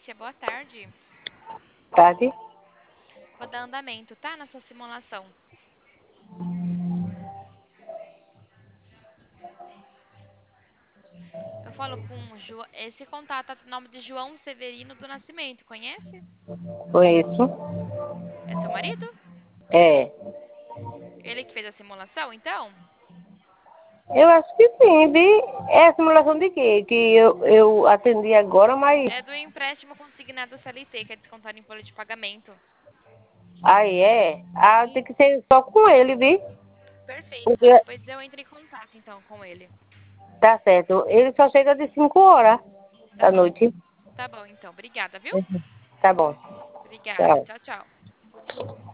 Letícia, boa tarde. Tarde? Vou dar andamento, tá? Na sua simulação. Eu falo com esse contato tá no nome de João Severino do Nascimento, conhece? Conheço. É seu marido? É. Ele que fez a simulação, então? Eu acho que sim, vi. É a simulação de quê? Que eu atendi agora, mas. É do empréstimo consignado CLT, que é descontado em folha de pagamento. Aí é. Ah, tem que ser só com ele, vi? Perfeito, então Porque depois eu entro em contato então com ele. tá certo. Ele só chega de 5 horas Tá da bom. noite. Tá bom, então. Obrigada, viu? Uhum. Tá bom. Obrigada. Tchau. Tchau, tchau.